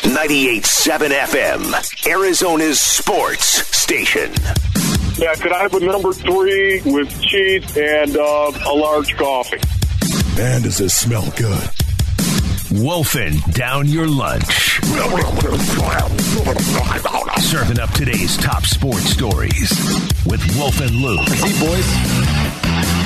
98.7 FM, Arizona's sports station. Yeah, could I have a number 3 with cheese and a large coffee? Man, does this smell good. Wolfing down your lunch. Serving up today's top sports stories with Wolf and Luke. See, boys.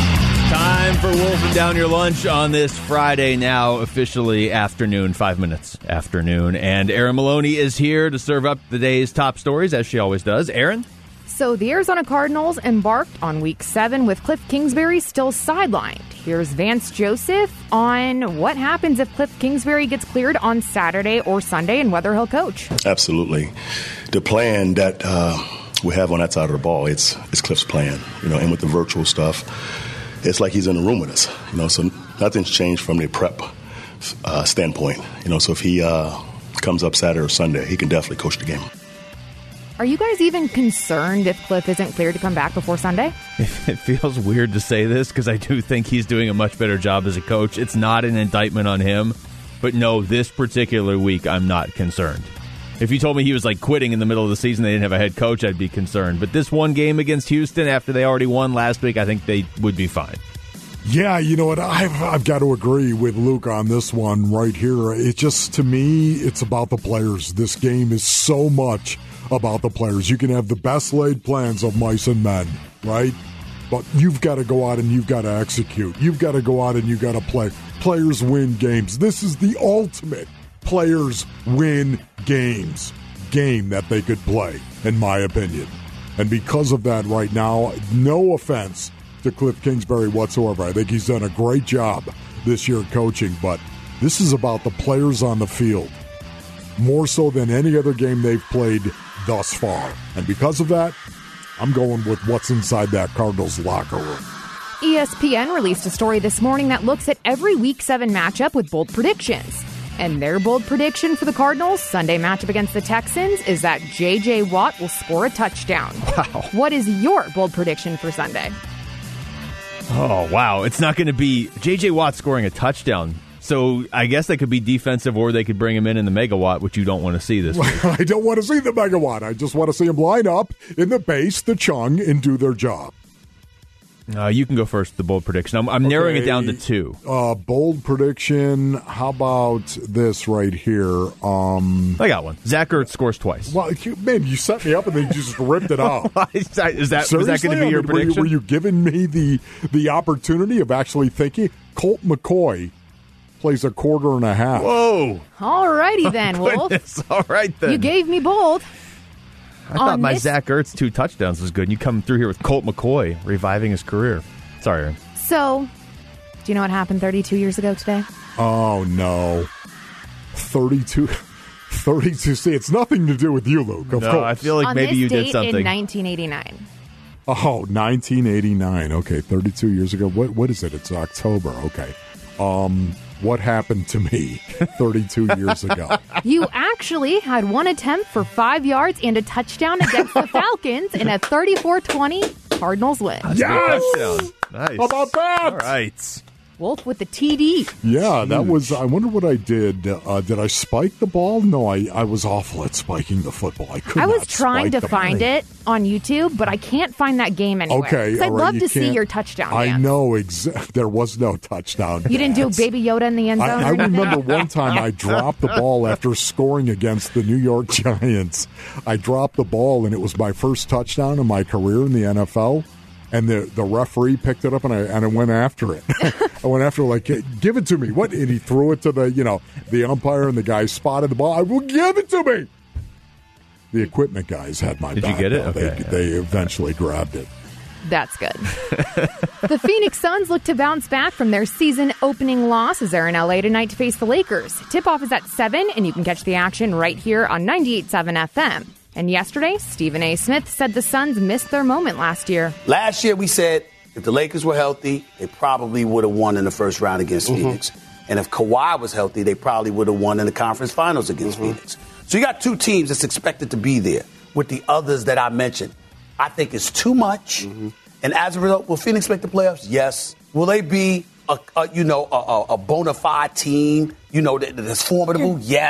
Time for Wolfing Down Your Lunch on this Friday, now officially afternoon, 5 minutes afternoon. And Erin Maloney is here to serve up the day's top stories, as she always does. Erin? So the Arizona Cardinals embarked on Week 7 with Cliff Kingsbury still sidelined. Here's Vance Joseph on what happens if Cliff Kingsbury gets cleared on Saturday or Sunday and whether he'll coach. Absolutely. The plan that we have on that side of the ball, it's Cliff's plan, and with the virtual stuff, it's like he's in the room with us, so nothing's changed from the prep standpoint, so if he comes up Saturday or Sunday, he can definitely coach the game. Are you guys even concerned if Cliff isn't cleared to come back before Sunday? It feels weird to say this because I do think he's doing a much better job as a coach. It's not an indictment on him, but no, this particular week, I'm not concerned. If you told me he was quitting in the middle of the season, they didn't have a head coach, I'd be concerned. But this one game against Houston, after they already won last week, I think they would be fine. Yeah, you know what? I've got to agree with Luke on this one right here. It just, to me, it's about the players. This game is so much about the players. You can have the best laid plans of mice and men, right? But you've got to go out and you've got to execute. You've got to go out and you've got to play. Players win games. This is the ultimate players win games game that they could play, in my opinion. And because of that right now, no offense to Cliff Kingsbury whatsoever. I think he's done a great job this year coaching, but this is about the players on the field, more so than any other game they've played thus far. And because of that, I'm going with what's inside that Cardinals locker room. ESPN released a story this morning that looks at every Week 7 matchup with bold predictions. And their bold prediction for the Cardinals' Sunday matchup against the Texans is that J.J. Watt will score a touchdown. Wow. What is your bold prediction for Sunday? Oh, wow. It's not going to be J.J. Watt scoring a touchdown. So I guess that could be defensive, or they could bring him in the megawatt, which you don't want to see this week. I don't want to see the megawatt. I just want to see them line up in the base, the chung, and do their job. You can go first, the bold prediction. I'm narrowing it down to 2. Bold prediction, how about this right here? I got one. Zach Ertz scores twice. Well, man, you set me up and then you just ripped it out. Was that going to be your prediction? Were you giving me the opportunity of actually thinking? Colt McCoy plays a quarter and a half. Whoa. All righty then, Wolf. All right then. You gave me bold. I thought my Zach Ertz 2 touchdowns was good, and you come through here with Colt McCoy reviving his career. Sorry, Aaron. So, do you know what happened 32 years ago today? Oh, no. 32. See, it's nothing to do with you, Luke, of course. I feel like maybe you did something. In 1989. Oh, 1989. Okay, 32 years ago. What is it? It's October. Okay. What happened to me 32 years ago? You actually had one attempt for 5 yards and a touchdown against the Falcons in a 34-20 Cardinals win. Yes! Nice. How about that? All right. Wolf with the TD. Yeah, that was, I wonder what I did. Did I spike the ball? No, I was awful at spiking the football. I was trying to find it on YouTube, but I can't find that game anywhere. Okay, I'd love to see your touchdown dance. I know, there was no touchdown You didn't do Baby Yoda in the end zone? I remember one time I dropped the ball after scoring against the New York Giants. I dropped the ball, and it was my first touchdown in my career in the NFL. And the referee picked it up, and I went after it. I went after it like, give it to me. What? And he threw it to the umpire, and the guy spotted the ball. I will give it to me. The equipment guys had my back. Did you get it? Okay. They eventually grabbed it. That's good. The Phoenix Suns look to bounce back from their season-opening loss as they're in L.A. tonight to face the Lakers. Tip-off is at 7, and you can catch the action right here on 98.7 FM. And yesterday, Stephen A. Smith said the Suns missed their moment last year. Last year, we said if the Lakers were healthy, they probably would have won in the first round against Phoenix. And if Kawhi was healthy, they probably would have won in the conference finals against Phoenix. So you got two teams that's expected to be there with the others that I mentioned. I think it's too much. And as a result, will Phoenix make the playoffs? Yes. Will they be a bona fide team, that's formidable? Yes.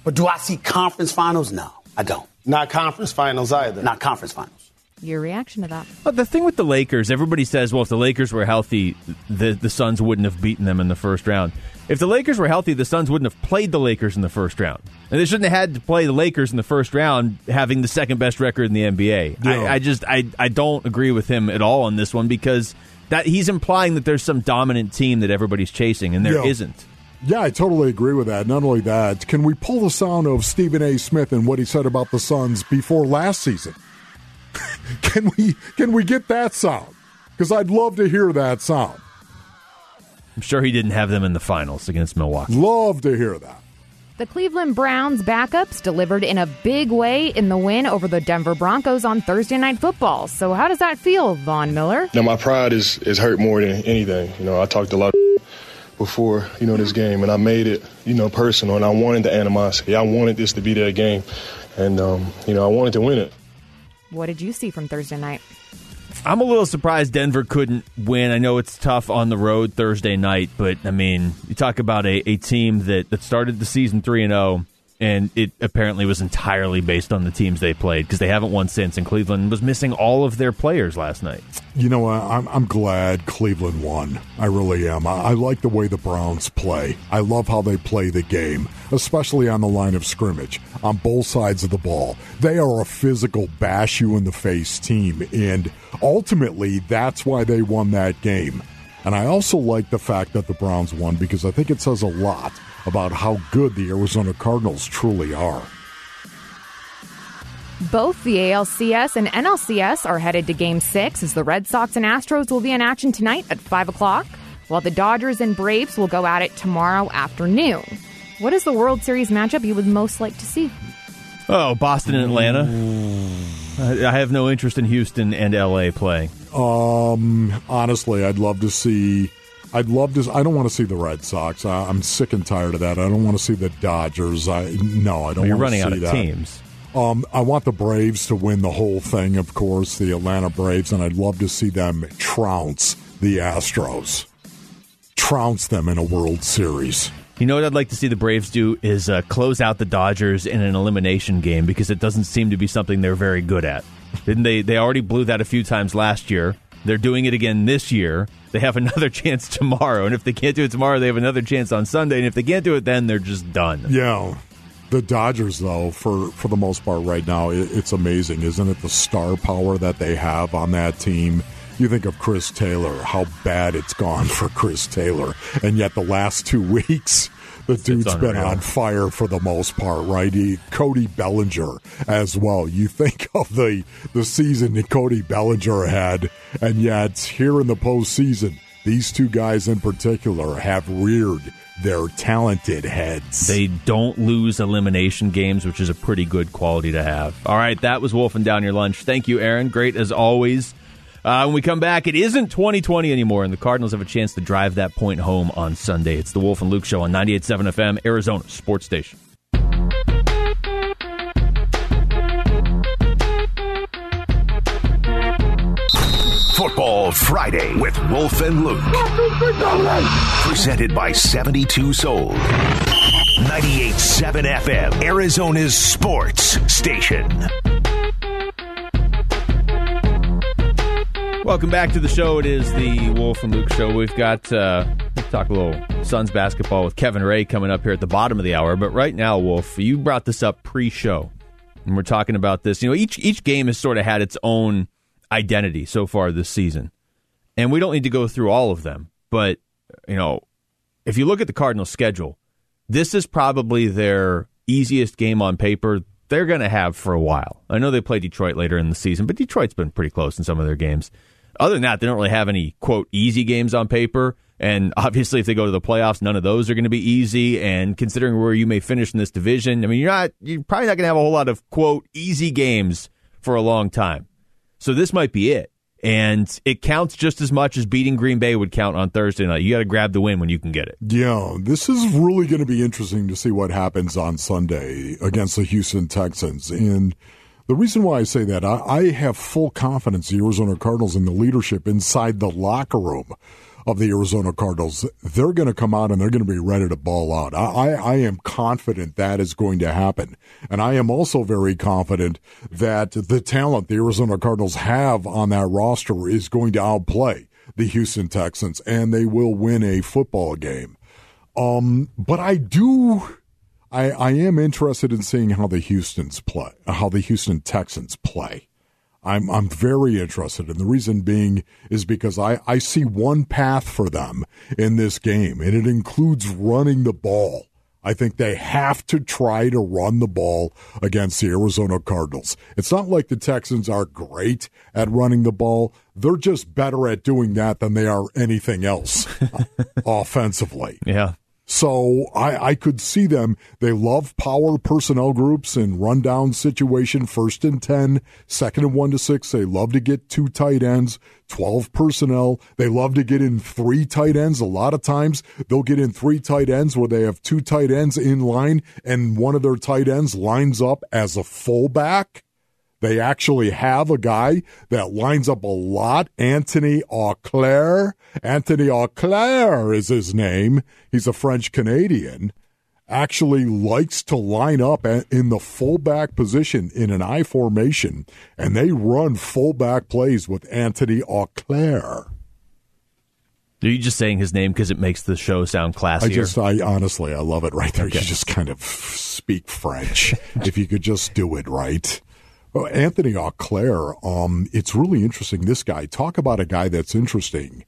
But do I see conference finals? No, I don't. Not conference finals either. Not conference finals. Your reaction to that? Well, the thing with the Lakers, everybody says, well, if the Lakers were healthy, the Suns wouldn't have beaten them in the first round. If the Lakers were healthy, the Suns wouldn't have played the Lakers in the first round. And they shouldn't have had to play the Lakers in the first round, having the second best record in the NBA. Yeah. I don't agree with him at all on this one, because that he's implying that there's some dominant team that everybody's chasing, and there isn't. Yeah, I totally agree with that. Not only that, can we pull the sound of Stephen A. Smith and what he said about the Suns before last season? Can we get that sound? Because I'd love to hear that sound. I'm sure he didn't have them in the finals against Milwaukee. Love to hear that. The Cleveland Browns backups delivered in a big way in the win over the Denver Broncos on Thursday Night Football. So how does that feel, Von Miller? Now, my pride is hurt more than anything. I talked a lot before, this game, and I made it, personal, and I wanted the animosity. I wanted this to be their game, and, I wanted to win it. What did you see from Thursday night? I'm a little surprised Denver couldn't win. I know it's tough on the road Thursday night, but, you talk about a team that started the season 3-0, and it apparently was entirely based on the teams they played, because they haven't won since, and Cleveland was missing all of their players last night. You know what? I'm glad Cleveland won. I really am. I like the way the Browns play. I love how they play the game, especially on the line of scrimmage, on both sides of the ball. They are a physical, bash-you-in-the-face team, and ultimately, that's why they won that game. And I also like the fact that the Browns won, because I think it says a lot about how good the Arizona Cardinals truly are. Both the ALCS and NLCS are headed to Game 6, as the Red Sox and Astros will be in action tonight at 5 o'clock, while the Dodgers and Braves will go at it tomorrow afternoon. What is the World Series matchup you would most like to see? Oh, Boston and Atlanta. I have no interest in Houston and LA playing. Honestly, I'd love to see... I don't want to see the Red Sox. I'm sick and tired of that. I don't want to see the Dodgers. I don't want to see that. You're running out of teams. I want the Braves to win the whole thing, of course, the Atlanta Braves, and I'd love to see them trounce the Astros. Trounce them in a World Series. You know what I'd like to see the Braves do is close out the Dodgers in an elimination game, because it doesn't seem to be something they're very good at. Didn't they? They already blew that a few times last year. They're doing it again this year. They have another chance tomorrow, and if they can't do it tomorrow, they have another chance on Sunday, and if they can't do it then, they're just done. Yeah. The Dodgers, though, for the most part right now, it's amazing, isn't it? The star power that they have on that team. You think of Chris Taylor, how bad it's gone for Chris Taylor, and yet the last 2 weeks, the dude's been on fire for the most part, right? Cody Bellinger as well. You think of the season that Cody Bellinger had, and yet here in the postseason, these two guys in particular have reared their talented heads. They don't lose elimination games, which is a pretty good quality to have. All right, that was Wolfing Down Your Lunch. Thank you, Aaron. Great as always. When we come back, it isn't 2020 anymore, and the Cardinals have a chance to drive that point home on Sunday. It's the Wolf and Luke Show on 98.7 FM, Arizona Sports Station. Football Friday with Wolf and Luke. Presented by 72 Sold. 98.7 FM, Arizona's sports station. Welcome back to the show. It is the Wolf and Luke Show. We've got, we'll talk a little Suns basketball with Kevin Ray coming up here at the bottom of the hour. But right now, Wolf, you brought this up pre-show, and we're talking about this. Each game has sort of had its own identity so far this season. And we don't need to go through all of them. But, if you look at the Cardinals' schedule, this is probably their easiest game on paper they're going to have for a while. I know they play Detroit later in the season, but Detroit's been pretty close in some of their games. Other than that, they don't really have any, quote, easy games on paper. And obviously, if they go to the playoffs, none of those are going to be easy. And considering where you may finish in this division, you're probably not going to have a whole lot of, quote, easy games for a long time. So this might be it. And it counts just as much as beating Green Bay would count on Thursday night. You got to grab the win when you can get it. Yeah, this is really going to be interesting to see what happens on Sunday against the Houston Texans. And the reason why I say that, I have full confidence in the Arizona Cardinals and the leadership inside the locker room. of the Arizona Cardinals, they're going to come out and they're going to be ready to ball out. I am confident that is going to happen. And I am also very confident that the talent the Arizona Cardinals have on that roster is going to outplay the Houston Texans, and they will win a football game. But I am interested in seeing how the Houston Texans play. I'm very interested, and the reason being is because I see one path for them in this game, and it includes running the ball. I think they have to try to run the ball against the Arizona Cardinals. It's not like the Texans are great at running the ball. They're just better at doing that than they are anything else offensively. Yeah. So I could see them. They love power personnel groups in rundown situation, 1st and 10, 2nd and 1 to 6. They love to get 2 tight ends, 12 personnel. They love to get in 3 tight ends. A lot of times they'll get in 3 tight ends where they have 2 tight ends in line and one of their tight ends lines up as a fullback. They actually have a guy that lines up a lot, Anthony Auclair. Anthony Auclair is his name. He's a French-Canadian. Actually likes to line up in the fullback position in an I formation, and they run fullback plays with Anthony Auclair. Are you just saying his name because it makes the show sound classier? Honestly, I love it right there. Okay. You just kind of speak French if you could just do it right. Well, Anthony Auclair, it's really interesting. This guy, talk about a guy that's interesting.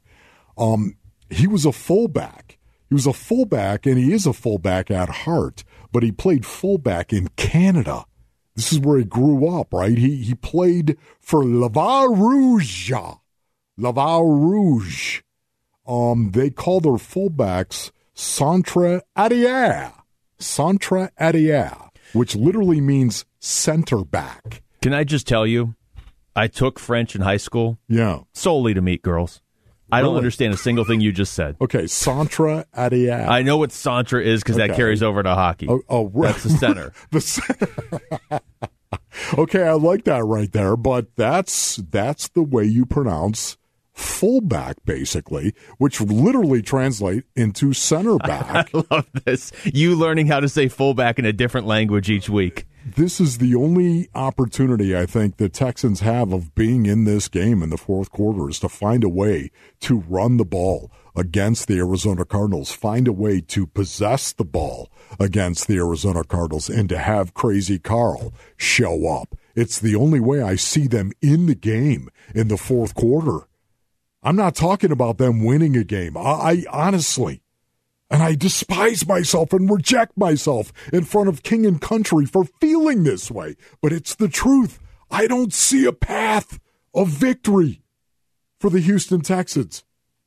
He was a fullback. He was a fullback, and he is a fullback at heart, but he played fullback in Canada. This is where he grew up, right? He played for Laval Rouge. Laval Rouge. They call their fullbacks centre arrière. Centre arrière, which literally means center back. Can I just tell you, I took French in high school solely to meet girls. I don't understand a single thing you just said. Okay, centre arrière. I know what centre is because that carries over to hockey. Oh, right. That's the center. The center. Okay, I like that right there, but that's the way you pronounce fullback, basically, which literally translate into center back. I love this. You learning how to say fullback in a different language each week. This is the only opportunity I think the Texans have of being in this game in the fourth quarter is to find a way to run the ball against the Arizona Cardinals, find a way to possess the ball against the Arizona Cardinals, and to have Crazy Carl show up. It's the only way I see them in the game in the fourth quarter. I'm not talking about them winning a game. I honestly, and I despise myself and reject myself in front of King and Country for feeling this way, but it's the truth. I don't see a path of victory for the Houston Texans.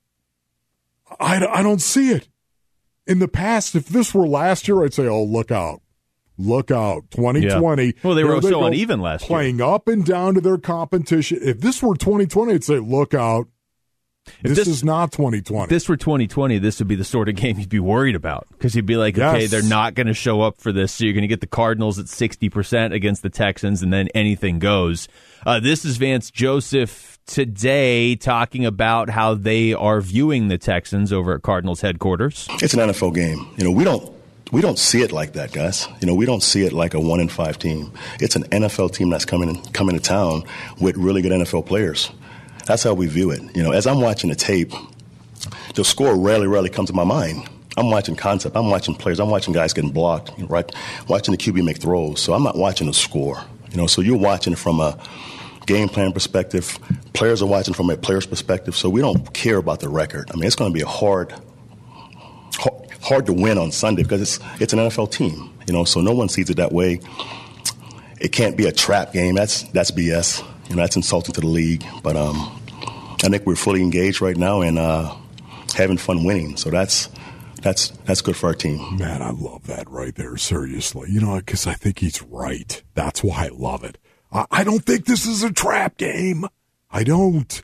I don't see it. In the past, if this were last year, I'd say, oh, look out. Look out, 2020. Yeah. Well, they were so uneven last year. Playing up and down to their competition. If this were 2020, I'd say, look out. This is not 2020. If this were 2020, this would be the sort of game you'd be worried about because you'd be like, okay, they're not going to show up for this, so you're going to get the Cardinals at 60% against the Texans, and then anything goes. This is Vance Joseph today talking about how they are viewing the Texans over at Cardinals headquarters. It's an NFL game. We don't see it like that, guys. We don't see it like a 1-5 team. It's an NFL team that's coming to town with really good NFL players. That's how we view it. As I'm watching the tape, the score rarely comes to my mind. I'm watching concept. I'm watching players. I'm watching guys getting blocked, right? Watching the QB make throws. So I'm not watching the score. So you're watching from a game plan perspective. Players are watching from a player's perspective. So we don't care about the record. I mean, it's going to be hard to win on Sunday because it's an NFL team. So no one sees it that way. It can't be a trap game. That's BS. That's insulting to the league. But I think we're fully engaged right now and having fun winning. So that's good for our team. Man, I love that right there, seriously. Because I think he's right. That's why I love it. I don't think this is a trap game. I don't.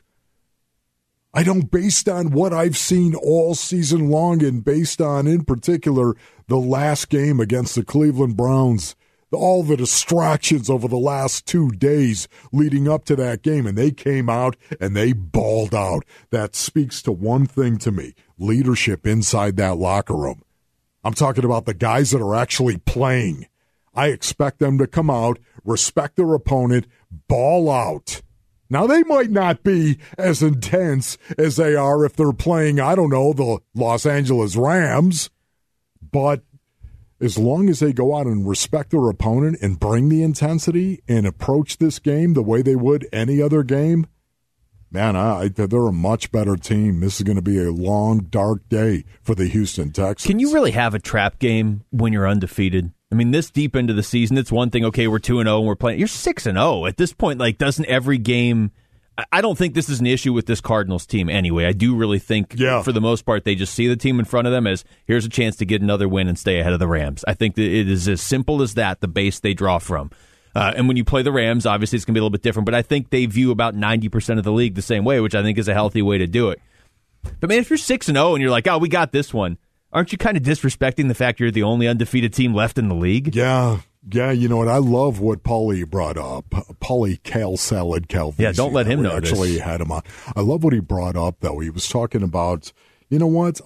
Based on what I've seen all season long and based on, in particular, the last game against the Cleveland Browns. all the distractions over the last 2 days leading up to that game, and they came out and they balled out. That speaks to one thing to me, leadership inside that locker room. I'm talking about the guys that are actually playing. I expect them to come out, respect their opponent, ball out. Now, they might not be as intense as they are if they're playing, I don't know, the Los Angeles Rams, but as long as they go out and respect their opponent and bring the intensity and approach this game the way they would any other game, man, they're a much better team. This is going to be a long, dark day for the Houston Texans. Can you really have a trap game when you're undefeated? I mean, this deep into the season, it's one thing, okay, we're 2-0 and we're playing. You're 6-0. At this point, like, doesn't every game... I don't think this is an issue with this Cardinals team anyway. I do really think, for the most part, they just see the team in front of them as, here's a chance to get another win and stay ahead of the Rams. I think that it is as simple as that, the base they draw from. And when you play the Rams, obviously it's going to be a little bit different, but I think they view about 90% of the league the same way, which I think is a healthy way to do it. But, man, if you're 6-0 and you're like, oh, we got this one, aren't you kind of disrespecting the fact you're the only undefeated team left in the league? Yeah, you know what? I love what Paulie brought up. Paulie Kale Salad Calvisi. Yeah, don't let him know actually this. Had him on. I love what he brought up, though. He was talking about, you know what?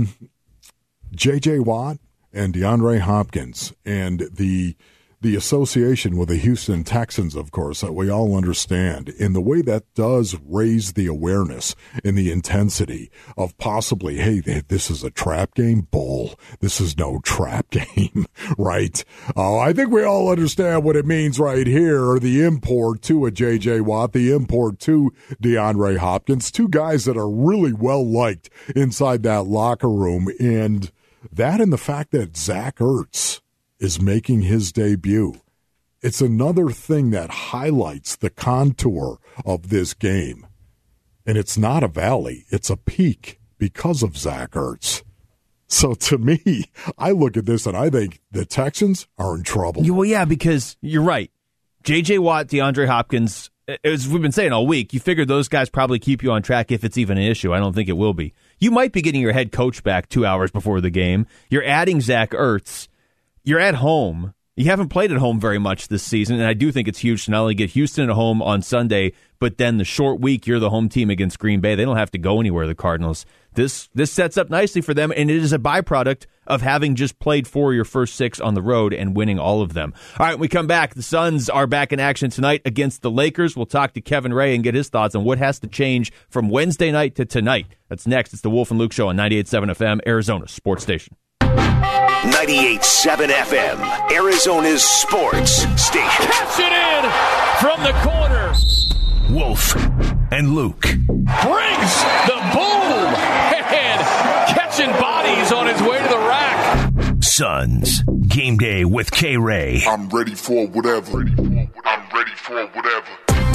J.J. Watt and DeAndre Hopkins and the association with the Houston Texans, of course, that we all understand, in the way that does raise the awareness and the intensity of possibly, hey, this is a trap game. Bull. This is no trap game, right? I think we all understand what it means right here. The import to a J.J. Watt, the import to DeAndre Hopkins, two guys that are really well-liked inside that locker room, and that and the fact that Zach Ertz is making his debut. It's another thing that highlights the contour of this game. And it's not a valley, it's a peak because of Zach Ertz. So to me, I look at this and I think the Texans are in trouble. Well, yeah, because you're right. J.J. Watt, DeAndre Hopkins, as we've been saying all week, you figure those guys probably keep you on track if it's even an issue. I don't think it will be. You might be getting your head coach back 2 hours before the game. You're adding Zach Ertz. You're at home. You haven't played at home very much this season, and I do think it's huge to not only get Houston at home on Sunday, but then the short week, you're the home team against Green Bay. They don't have to go anywhere, the Cardinals. This sets up nicely for them, and it is a byproduct of having just played 4 of your first 6 on the road and winning all of them. All right, when we come back, the Suns are back in action tonight against the Lakers. We'll talk to Kevin Ray and get his thoughts on what has to change from Wednesday night to tonight. That's next. It's the Wolf and Luke Show on 98.7 FM, Arizona's sports station. 98.7 FM, Arizona's sports station. Catch it in from the corner. Wolf and Luke. Brings the boom and catching bodies on his way to the rack. Suns, game day with K-Ray. I'm ready for whatever. I'm ready for whatever.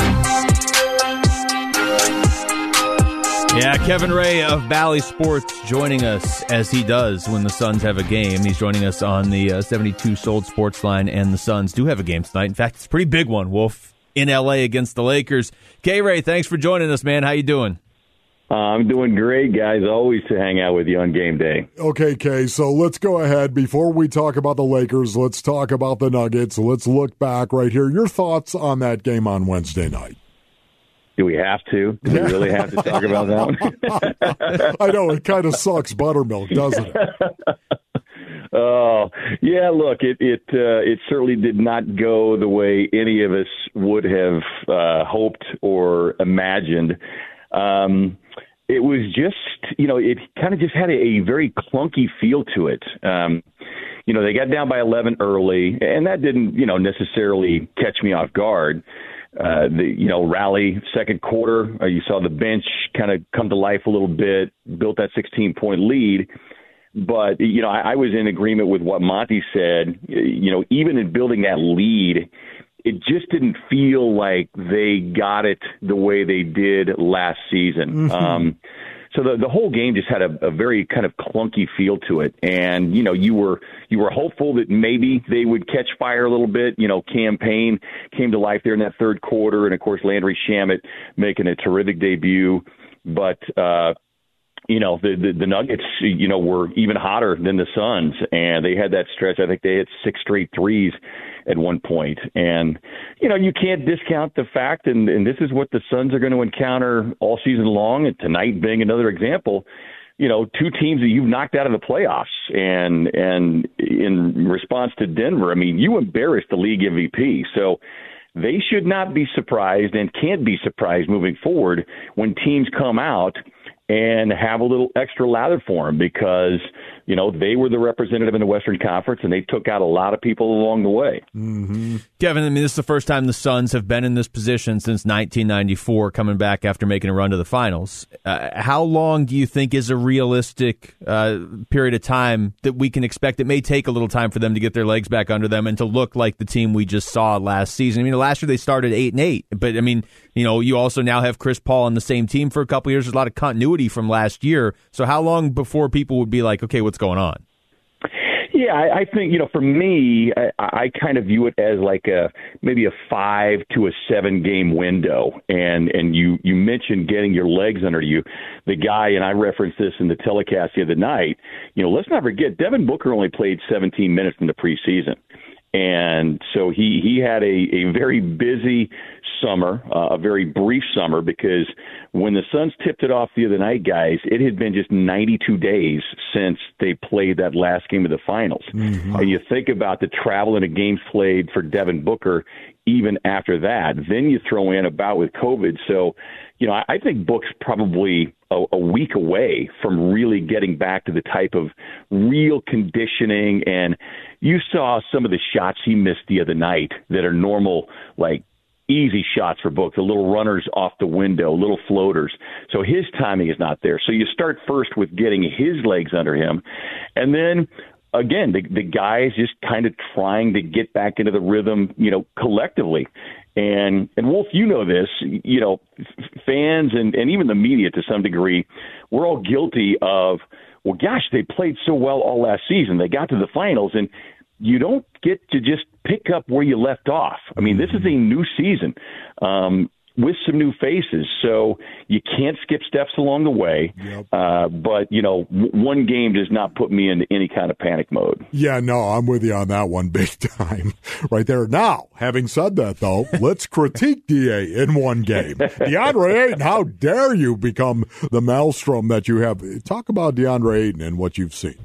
Yeah, Kevin Ray of Bally Sports joining us as he does when the Suns have a game. He's joining us on the 72 Sold Sports Line, and the Suns do have a game tonight. In fact, it's a pretty big one, Wolf, in L.A. against the Lakers. K-Ray, thanks for joining us, man. How you doing? I'm doing great, guys. Always to hang out with you on game day. Okay, Kay, so let's go ahead. Before we talk about the Lakers, let's talk about the Nuggets. Let's look back right here. Your thoughts on that game on Wednesday night? Do we have to? Do we really have to talk about that one? I know, it kind of sucks buttermilk, doesn't it? Oh, yeah, look, it certainly did not go the way any of us would have hoped or imagined. It was just, it kind of just had a very clunky feel to it. They got down by 11 early, and that didn't, necessarily catch me off guard. Rally second quarter, you saw the bench kind of come to life a little bit, built that 16-point lead. But, I was in agreement with what Monty said. Even in building that lead, it just didn't feel like they got it the way they did last season. Mm-hmm. So the whole game just had a very kind of clunky feel to it. And, you were hopeful that maybe they would catch fire a little bit. Cam Payne came to life there in that third quarter. And, of course, Landry Shamet making a terrific debut. But, the Nuggets, were even hotter than the Suns. And they had that stretch. I think they hit 6 straight threes at one point. And, you know, you can't discount the fact, and this is what the Suns are going to encounter all season long, and tonight being another example, you know, two teams that you've knocked out of the playoffs. And in response to Denver, I mean, you embarrassed the league MVP. So they should not be surprised and can't be surprised moving forward when teams come out and have a little extra lather for them, because, you know, they were the representative in the Western Conference and they took out a lot of people along the way. Mm-hmm. Kevin, I mean, this is the first time the Suns have been in this position since 1994, coming back after making a run to the finals. How long do you think is a realistic period of time that we can expect? It may take a little time for them to get their legs back under them and to look like the team we just saw last season. I mean, last year they started 8-8, but I mean, you know, you also now have Chris Paul on the same team for a couple of years. There's a lot of continuity from last year. So how long before people would be like, okay, what's going on? Yeah, I think, you know, for me, I kind of view it as like maybe a 5 to a 7 game window. And you mentioned getting your legs under you. The guy, and I referenced this in the telecast the other night, you know, let's not forget, Devin Booker only played 17 minutes in the preseason. And so he had a very busy summer, a very brief summer, because when the Suns tipped it off the other night, guys, it had been just 92 days since they played that last game of the finals. Mm-hmm. And you think about the travel and the games played for Devin Booker even after that. Then you throw in a bout with COVID. So, you know, I think Book's probably a week away from really getting back to the type of real conditioning. And you saw some of the shots he missed the other night that are normal, like easy shots for Book, the little runners off the window, little floaters. So his timing is not there. So you start first with getting his legs under him. And then, again, the guys just kind of trying to get back into the rhythm, you know, collectively. And Wolf, you know this, you know, fans and even the media to some degree, we're all guilty of, well, gosh, they played so well all last season. They got to the finals, and you don't get to just pick up where you left off. I mean, this is a new season with some new faces, so you can't skip steps along the way. Yep. But, you know, one game does not put me into any kind of panic mode. Yeah, no, I'm with you on that one big time right there. Now, having said that, though, let's critique DA in one game. DeAndre Ayton, how dare you become the maelstrom that you have? Talk about DeAndre Ayton and what you've seen.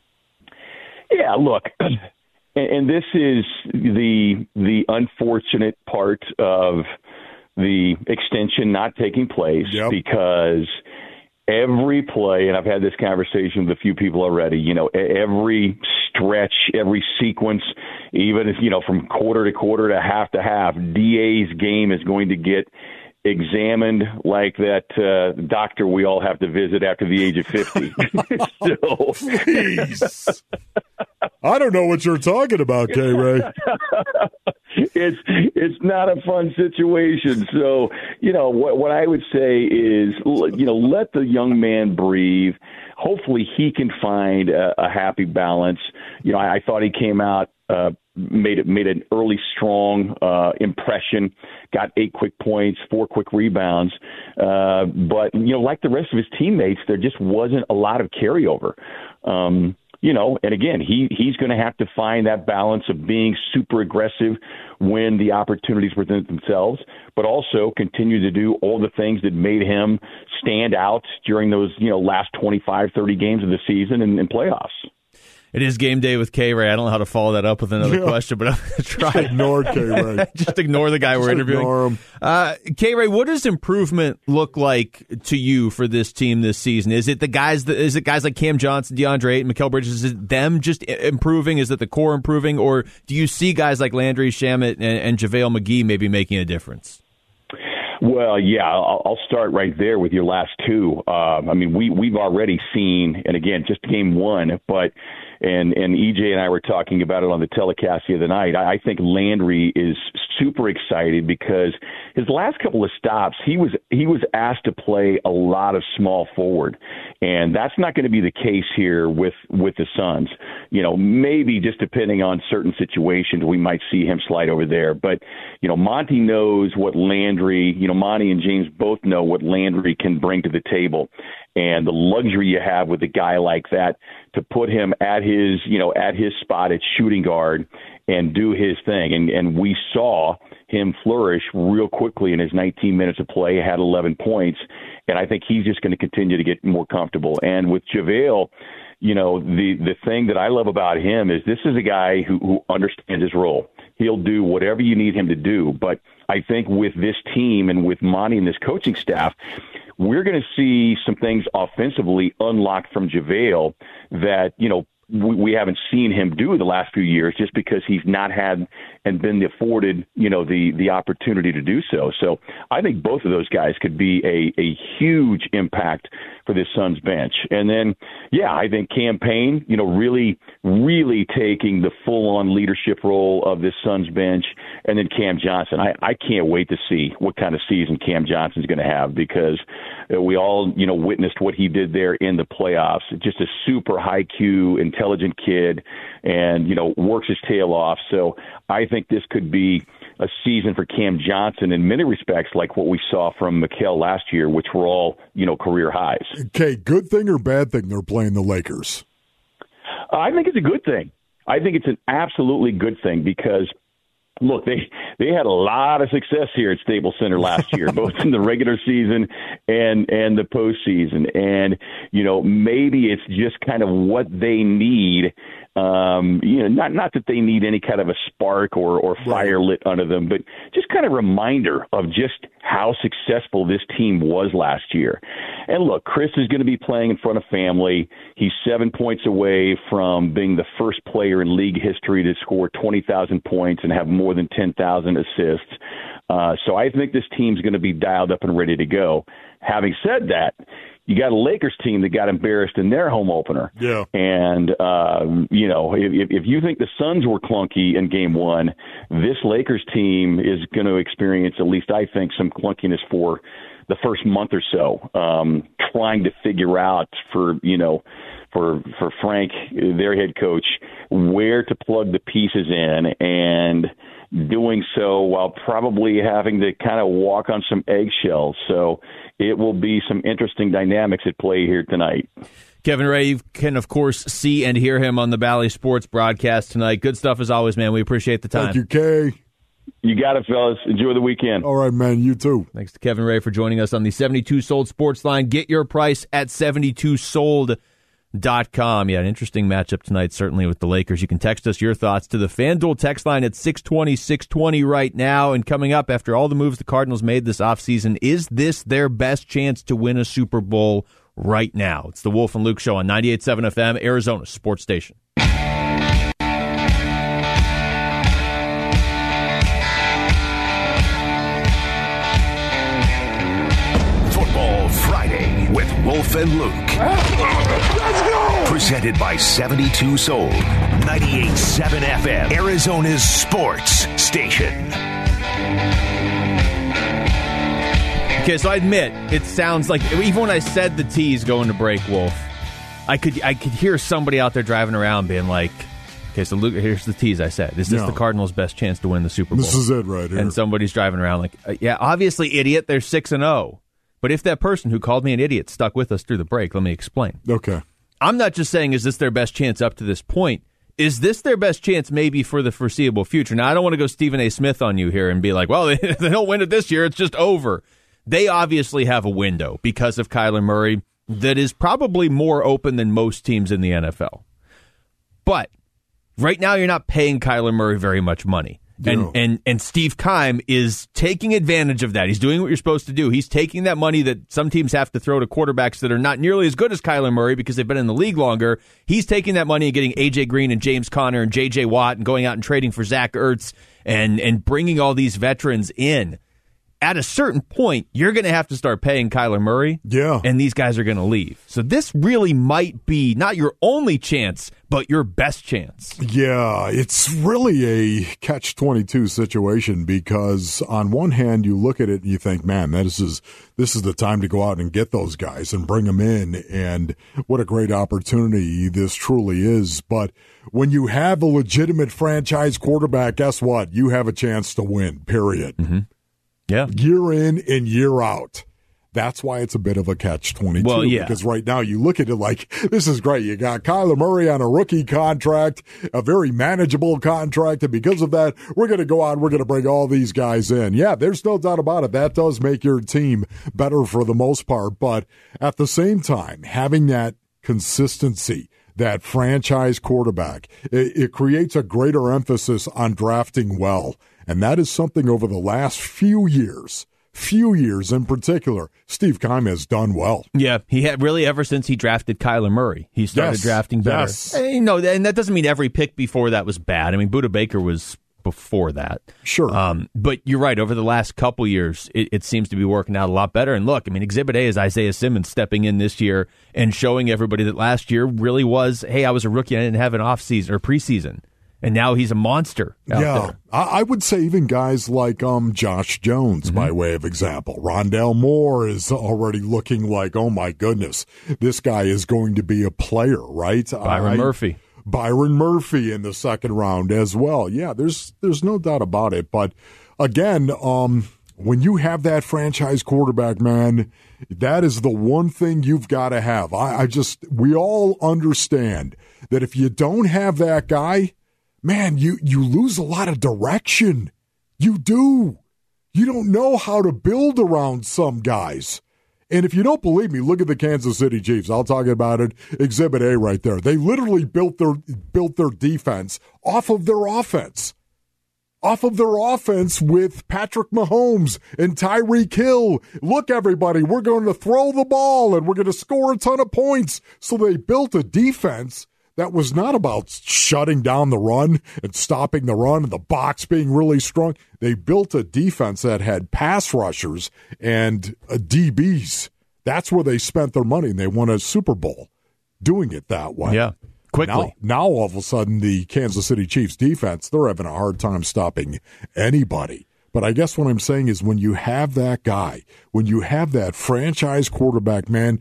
Yeah, look, and this is the unfortunate part of the extension not taking place. Yep. Because every play, and I've had this conversation with a few people already, you know, every stretch, every sequence, even if, you know, from quarter to quarter to half, DA's game is going to get examined like that doctor we all have to visit after the age of 50. So, please. I don't know what you're talking about, K-Ray. It's not a fun situation. So, you know, what I would say is, you know, let the young man breathe. Hopefully he can find a happy balance. You know, I thought he came out, made an early strong impression, got 8 quick points, 4 quick rebounds. But, you know, like the rest of his teammates, there just wasn't a lot of carryover. You know, and again, he's going to have to find that balance of being super aggressive when the opportunities present themselves, but also continue to do all the things that made him stand out during those, you know, last 25, 30 games of the season and playoffs. It is game day with K-Ray. I don't know how to follow that up with another question, but I'm going to try. Just ignore K-Ray. Just ignore the guy we're interviewing. Ignore him. K-Ray, what does improvement look like to you for this team this season? Is it guys like Cam Johnson, DeAndre Ayton, Mikal Bridges? Is it them just improving? Is it the core improving? Or do you see guys like Landry Shamet and JaVale McGee maybe making a difference? Well, yeah, I'll start right there with your last two. I mean, we've already seen, and again, just game one, but and EJ and I were talking about it on the telecast the other night. I think Landry is super excited because his last couple of stops, he was asked to play a lot of small forward, and that's not going to be the case here with the Suns. You know, maybe just depending on certain situations, we might see him slide over there. But you know, Monty knows what Landry. You know, Monty and James both know what Landry can bring to the table. and the luxury you have with a guy like that to put him at his spot at shooting guard and do his thing. And we saw him flourish real quickly in his 19 minutes of play, had 11 points, and I think he's just going to continue to get more comfortable. And with JaVale, the thing that I love about him is this is a guy who understands his role. He'll do whatever you need him to do. But I think with this team and with Monty and this coaching staff, we're going to see some things offensively unlocked from JaVale that, we haven't seen him do the last few years just because he's not had and been afforded, the opportunity to do so. So I think both of those guys could be a huge impact for this Suns bench. And then, I think Cam Payne, really, really taking the full-on leadership role of this Suns bench. And then Cam Johnson. I can't wait to see what kind of season Cam Johnson's going to have because we all, witnessed what he did there in the playoffs. Just a super high-Q, intelligent kid and, works his tail off. So I think this could be a season for Cam Johnson in many respects like what we saw from Mikal last year, which were all, career highs. Okay, good thing or bad thing they're playing the Lakers? I think it's a good thing. I think it's an absolutely good thing because look, they had a lot of success here at Staples Center last year, both in the regular season and the postseason. And, maybe it's just kind of what they need. Not that they need any kind of a spark or fire lit under them, but just kind of reminder of just how successful this team was last year. And look, Chris is going to be playing in front of family. He's 7 points away from being the first player in league history to score 20,000 points and have more than 10,000 assists. So I think this team's going to be dialed up and ready to go. Having said that, you got a Lakers team that got embarrassed in their home opener. Yeah. And, if you think the Suns were clunky in game one, this Lakers team is going to experience, at least I think, some clunkiness for the first month or so, trying to figure out for Frank, their head coach, where to plug the pieces in and doing so while probably having to kind of walk on some eggshells. So it will be some interesting dynamics at play here tonight. Kevin Ray, you can, of course, see and hear him on the Bally Sports broadcast tonight. Good stuff as always, man. We appreciate the time. Thank you, Kay. You got it, fellas. Enjoy the weekend. All right, man. You too. Thanks to Kevin Ray for joining us on the 72 Sold Sports Line. Get your price at 72sold.com. Yeah, an interesting matchup tonight, certainly with the Lakers. You can text us your thoughts to the FanDuel text line at 620-620 right now. And coming up, after all the moves the Cardinals made this offseason, is this their best chance to win a Super Bowl right now? It's the Wolf and Luke Show on 98.7 FM, Arizona Sports Station. Football Friday with Wolf and Luke. Let's go! Presented by 72 Sold, 98.7 FM, Arizona's sports station. Okay, so I admit, it sounds like, even when I said the T's going to break, Wolf, I could hear somebody out there driving around being like, okay, so Luke, here's the tease I said. Is this the Cardinals' best chance to win the Super Bowl? This is it right here. And somebody's driving around like, yeah, obviously, idiot, they're 6-0. But if that person who called me an idiot stuck with us through the break, let me explain. Okay. I'm not just saying, is this their best chance up to this point? Is this their best chance maybe for the foreseeable future? Now, I don't want to go Stephen A. Smith on you here and be like, well, if they don't win it this year, it's just over. They obviously have a window because of Kyler Murray that is probably more open than most teams in the NFL. But right now, you're not paying Kyler Murray very much money. And Steve Keim is taking advantage of that. He's doing what you're supposed to do. He's taking that money that some teams have to throw to quarterbacks that are not nearly as good as Kyler Murray because they've been in the league longer. He's taking that money and getting A.J. Green and James Conner and J.J. Watt and going out and trading for Zach Ertz and bringing all these veterans in. At a certain point, you're going to have to start paying Kyler Murray. Yeah. And these guys are going to leave. So this really might be not your only chance, but your best chance. Yeah, it's really a catch-22 situation because on one hand, you look at it and you think, man, this is the time to go out and get those guys and bring them in. And what a great opportunity this truly is. But when you have a legitimate franchise quarterback, guess what? You have a chance to win, period. Mm-hmm. Yeah. Year in and year out. That's why it's a bit of a catch-22. Well, yeah. Because right now you look at it like, this is great. You got Kyler Murray on a rookie contract, a very manageable contract, and because of that, we're going to go out, we're going to bring all these guys in. Yeah, there's no doubt about it. That does make your team better for the most part, but at the same time, having that consistency, that franchise quarterback, it creates a greater emphasis on drafting well, and that is something over the last few years in particular, Steve Keim has done well. Yeah, he had really ever since he drafted Kyler Murray. He started drafting better. Yes. And that doesn't mean every pick before that was bad. I mean, Budda Baker was before that. Sure. But you're right. Over the last couple years, it seems to be working out a lot better. And look, I mean, Exhibit A is Isaiah Simmons stepping in this year and showing everybody that last year really was, hey, I was a rookie. I didn't have an offseason or preseason. And now he's a monster out there. I would say even guys like Josh Jones, by way of example. Rondale Moore is already looking like, oh, my goodness, this guy is going to be a player, right? Byron Murphy in the second round as well. Yeah, there's no doubt about it. But, again, when you have that franchise quarterback, man, that is the one thing you've got to have. We all understand that if you don't have that guy, man, you lose a lot of direction. You do. You don't know how to build around some guys. And if you don't believe me, look at the Kansas City Chiefs. I'll talk about it. Exhibit A right there. They literally built their defense off of their offense. Off of their offense with Patrick Mahomes and Tyreek Hill. Look, everybody, we're going to throw the ball and we're going to score a ton of points. So they built a defense that was not about shutting down the run and stopping the run and the box being really strong. They built a defense that had pass rushers and DBs. That's where they spent their money, and they won a Super Bowl doing it that way. Yeah, quickly. Now all of a sudden, the Kansas City Chiefs defense, they're having a hard time stopping anybody. But I guess what I'm saying is when you have that guy, when you have that franchise quarterback, man,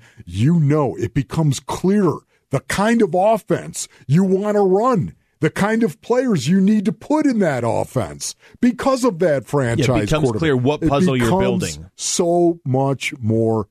it becomes clearer the kind of offense you want to run, the kind of players you need to put in that offense because of that franchise quarterback. It becomes clear what puzzle you're building. So much more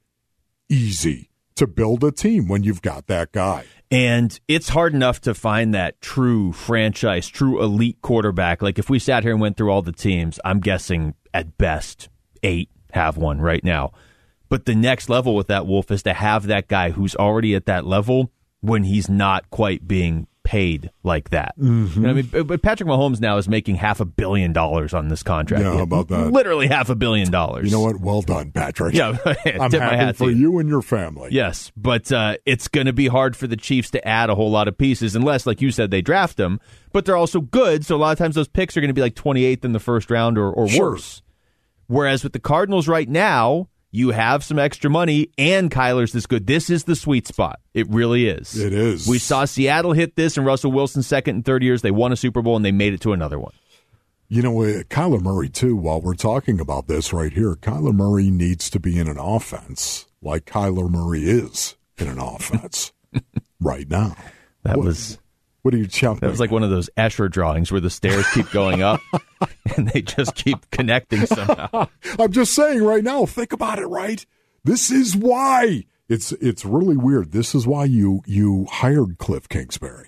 easy to build a team when you've got that guy. And it's hard enough to find that true franchise, true elite quarterback. Like if we sat here and went through all the teams, I'm guessing at best 8 have one right now. But the next level with that, Wolf, is to have that guy who's already at that level when he's not quite being paid like that. Mm-hmm. You know what I mean? But Patrick Mahomes now is making $500 million on this contract. Yeah, how about that? Literally $500 million. You know what? Well done, Patrick. Yeah, I'm happy for you and your family. Yes, but it's going to be hard for the Chiefs to add a whole lot of pieces unless, like you said, they draft them. But they're also good, so a lot of times those picks are going to be like 28th in the first round or sure. worse. Whereas with the Cardinals right now, you have some extra money, and Kyler's this good. This is the sweet spot. It really is. It is. We saw Seattle hit this, and Russell Wilson's second and third years. They won a Super Bowl, and they made it to another one. You know, Kyler Murray, too, while we're talking about this right here, Kyler Murray needs to be in an offense like Kyler Murray is in an offense right now. What are you chomping? That was like one of those Escher drawings where the stairs keep going up and they just keep connecting somehow. I'm just saying right now, think about it, right? This is why. It's really weird. This is why you hired Cliff Kingsbury.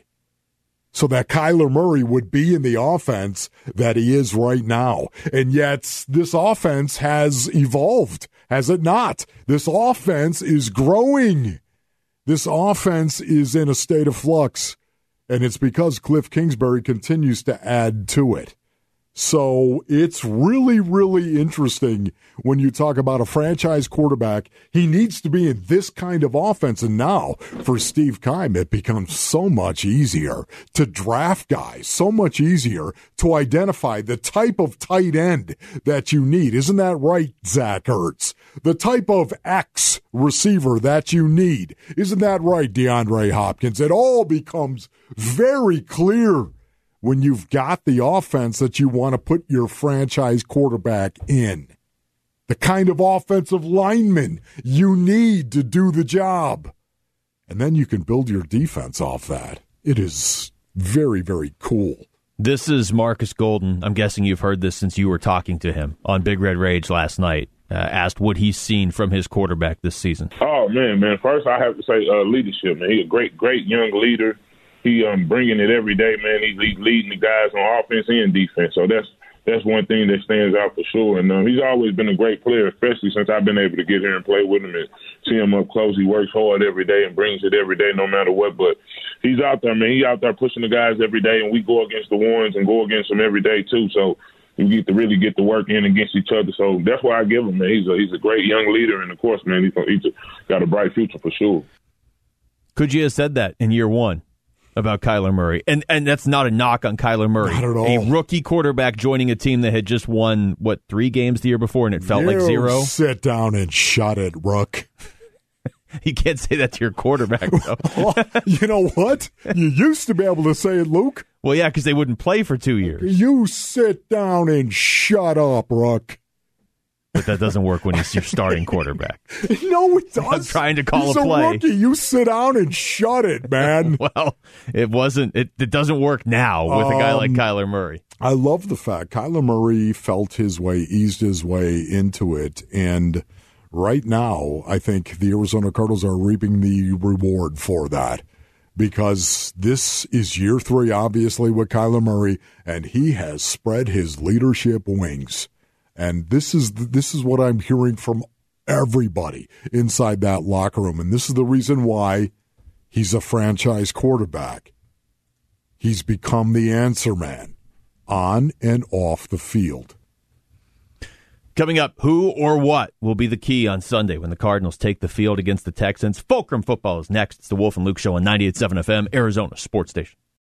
So that Kyler Murray would be in the offense that he is right now. And yet this offense has evolved, has it not? This offense is growing. This offense is in a state of flux. And it's because Cliff Kingsbury continues to add to it. So it's really, really interesting when you talk about a franchise quarterback. He needs to be in this kind of offense. And now for Steve Keim, it becomes so much easier to draft guys, so much easier to identify the type of tight end that you need. Isn't that right, Zach Ertz? The type of X receiver that you need. Isn't that right, DeAndre Hopkins? It all becomes very clear when you've got the offense that you want to put your franchise quarterback in. The kind of offensive lineman you need to do the job. And then you can build your defense off that. It is very, very cool. This is Marcus Golden. I'm guessing you've heard this since you were talking to him on Big Red Rage last night. asked what he's seen from his quarterback this season. Oh, man. First, I have to say leadership, man. He's a great young leader. He bringing it every day, man. He's leading the guys on offense and defense. So that's one thing that stands out for sure. And he's always been a great player, especially since I've been able to get here and play with him and see him up close. He works hard every day and brings it every day no matter what. But he's out there, man. He's out there pushing the guys every day, and we go against the ones and go against them every day too. So you get to really get the work in against each other. So that's why I give him, man. He's a great young leader, and, of course, man, he's got a bright future for sure. Could you have said that in year one about Kyler Murray? And that's not a knock on Kyler Murray. Not at all. A rookie quarterback joining a team that had just won, 3 games the year before, and it felt like 0? Sit down and shut it, Rook. You can't say that to your quarterback, though. You know what? You used to be able to say it, Luke. Well, yeah, because they wouldn't play for 2 years. You sit down and shut up, Rook. But that doesn't work when he's your starting quarterback. No, it does. I'm trying to call He's a play. A rookie. You sit down and shut it, man. Well, it wasn't. It doesn't work now with a guy like Kyler Murray. I love the fact Kyler Murray felt his way, eased his way into it, and right now I think the Arizona Cardinals are reaping the reward for that, because this is year 3, obviously, with Kyler Murray, and he has spread his leadership wings. And this is what I'm hearing from everybody inside that locker room. And this is the reason why he's a franchise quarterback. He's become the answer man on and off the field. Coming up, who or what will be the key on Sunday when the Cardinals take the field against the Texans? Fulcrum football is next. It's the Wolf and Luke Show on 98.7 FM, Arizona Sports Station.